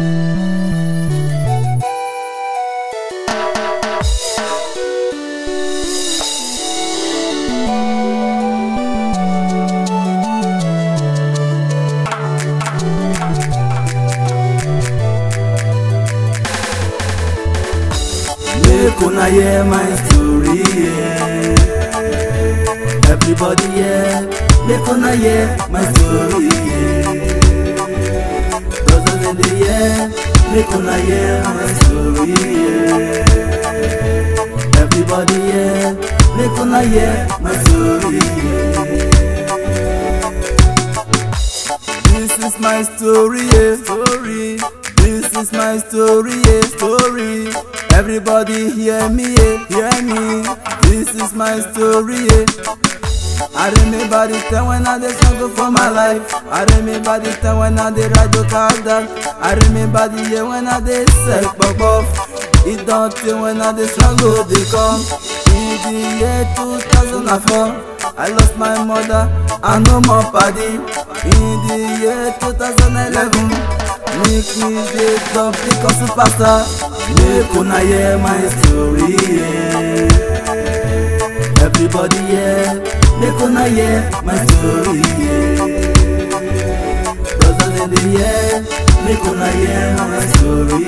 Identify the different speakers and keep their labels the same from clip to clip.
Speaker 1: Make una hear my story, yeah. Everybody, yeah. Make una hear my story, yeah. Brothers in the air, make una hear my story, yeah. Everybody, yeah. Make una hear my story, yeah. This is my story, yeah. Story. This is my story, yeah. Story. Everybody hear me, yeah. Hear me. This is my story, yeah. I remember the time when I dey struggle for my life. I remember the time when I dey ride the car down. I remember the year when I dey sell pop off. It don't think when I dey struggle dey come. In the year 2004, I lost my mother and no more paddy. In the year 2011, make me dey top because superstar. Make una hear my story, yeah. Everybody, yeah. Make una hear my story, yeah. Brothers in the air, make una hear my story,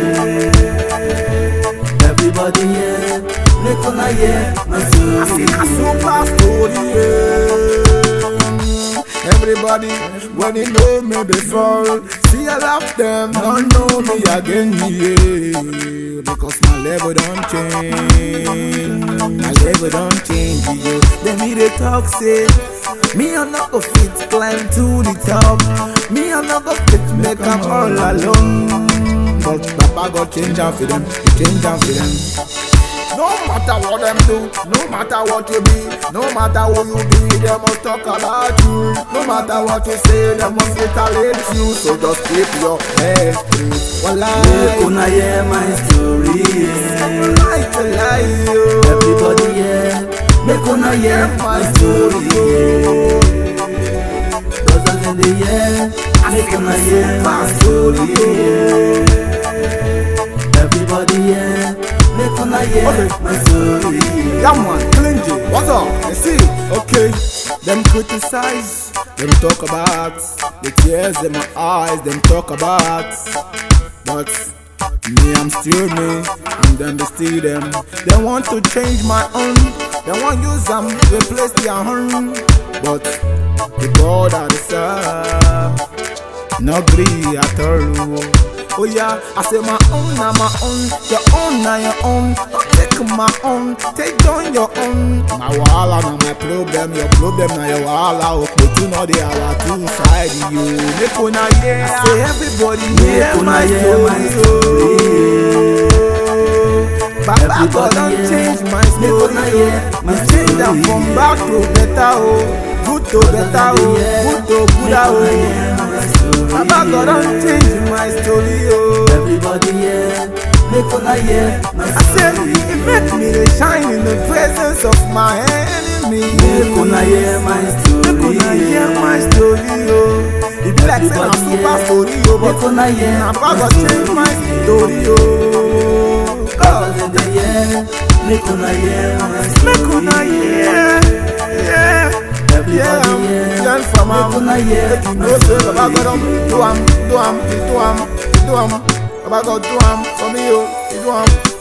Speaker 1: yeah. Everybody, yeah. Make una hear my story.
Speaker 2: I see a super story, yeah. Everybody, when they know me before, see I love them, don't know me again, yeah. Because my level don't change, my level don't change, yeah. Then me they talk, say, me I'm not go fit climb to the top. Me I'm not go fit make them all alone. But Papa God change am for them, he change am for them. No matter what them do, no matter what you be, no matter who you be, they must talk about you. No matter what you say, they must retaliate you. So just keep your head straight.
Speaker 1: Make una hear my story, yeah.
Speaker 2: Lie, yo.
Speaker 1: Everybody, yeah. Make una hear my story, yeah. Brothers in the air, make una hear my story, yeah. Everybody, yeah. Make una hear my story.
Speaker 2: Yeah man, Clingy, what's up? You see, okay. Them criticize, them talk about the tears in my eyes, them talk about. But me, I'm still me, and them they still them. They want to change my own, they want use them, replace their own. But the God I serve, no agree at all. Oh yeah, I say my own na my own, your own na your own. Don't take my own, take down your own. My wahala na my problem, your problem na your wahala. But you know they are two sides, you. Make una hear, I say everybody hear my story. Baba God don't change my story. My change them from bad to better, oh. Good to better, oh. Good to good, oh. Baba God don't change my story, oh.
Speaker 1: Everybody, yeah. Make una hear my story.
Speaker 2: I said it make me shine in the presence of my enemy.
Speaker 1: Make una hear my story.
Speaker 2: Make una hear my story, oh. It be like saying a super story, oh. But Baba God change my story, oh.
Speaker 1: Brothers in the air, make una hear my story.
Speaker 2: Make una hear, yeah.
Speaker 1: Everybody, yeah.
Speaker 2: Learn from
Speaker 1: Make una hear
Speaker 2: make you know say Baba God do am. Baba God do am for me, oh. He do am.